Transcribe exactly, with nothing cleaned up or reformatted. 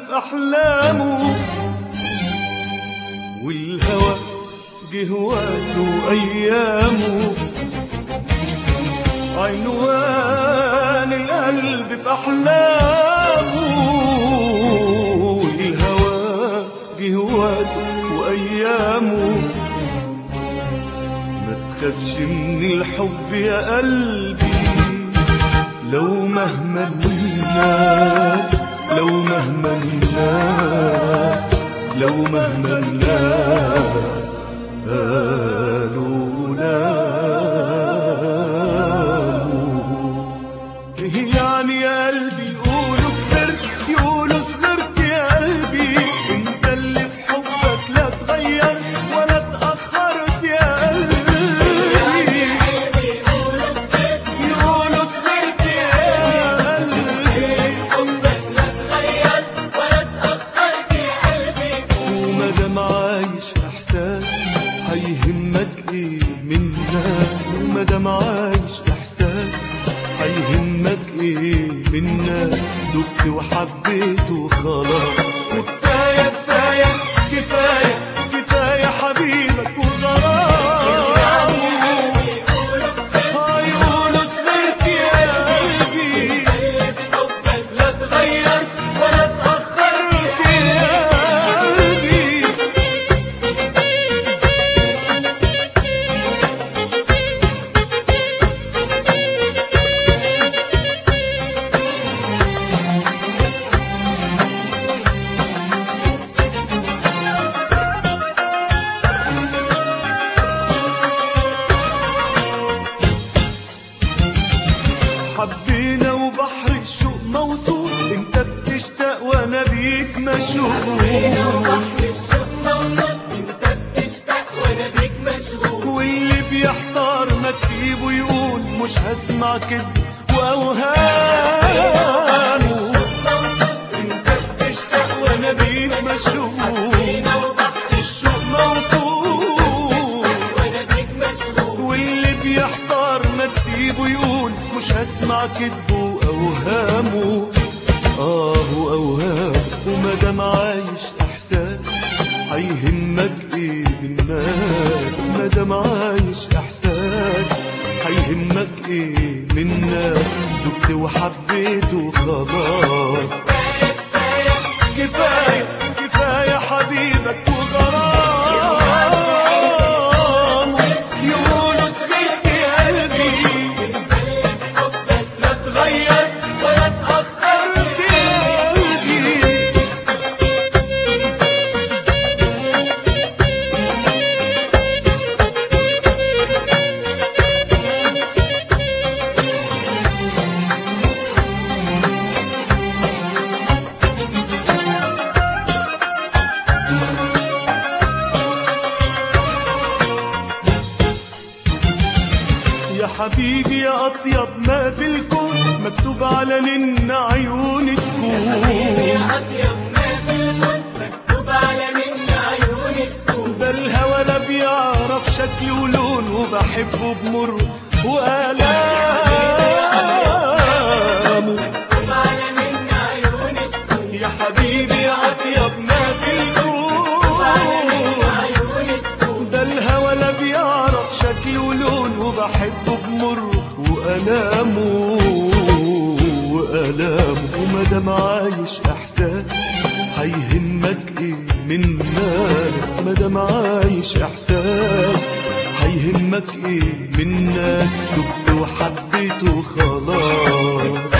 في أحلامه، والهوى جه وقته أيامه، عنوان القلب في أحلامه، والهوى جه وقته وأيامه. ما تخافش من الحب يا قلبي، لو مهما الناس لو مهما الناس لو مهما الناس قالوا لا. ايه يعني يا قلبي يقولوا كبرت يقولوا صغرت يا قلبي، انت اللي في حبك لا تغير ولا تأخرت يا قلبي. يقولوا صغرت يا قلبي، حبك لا تغير ولا تأخرت يا قلبي. ومادام عايش احساس هيهمك ايه من ناس، ومادام عايش احساس هيهمك ايه من ناس. دبت وحبيت وخلاص، وكفايه كفايه كفايه كفايه حبيبك وغرام. هيقولوا صغرت يا قلبي، حبك لا تغير ولا تأخرت يا قلبي. حبينا وبحر الشوق موصول، انت بتشتاق وانا بيك مشغول. بحر الشوق موصول، انت بتشتاق وانا بيك مشغول. واللي بيحتار ما تسيبه يقول، مش هسمع كده واوهامه. انت بتشتاق وانا بيك مشغول، وبحر الشوق موصول. وانا بيك مشغول. واللي بيحتار ما تسيبه يقول، مش هسمع كدبه واوهامه. اه واوهامه. ومادام عايش احساس هيهمك ايه بالناس، مادام عايش احساس هيهمك ايه من ناس. دبت وحبيت وخلاص، كفايه كفايه حبيبك وغرام. يقولوا صغرت يا قلبي، حبك لا تغير ولا تأخرت يا قلبي. يا حبيبي يا أطيب ما في الكون، مكتوب على نن عيوني تكون. يا أطيب ما في الكون، مكتوب على من عيوني تكون. ده الهوى لا بيعرف شكل ولون، وبحبه بمر وآلامه. مكتوب على من عيوني تكون. يا حبيبي يا أطيب ما في الكون، عيوني تكون. ده الهوى لا بيعرف شكل ولون، وبحبه بمر وألامه وألامه. ومادام عايش إحساس هيهمك إيه من ناس، مادام عايش إحساس هيهمك إيه من ناس. دبت وحبيت وخلاص،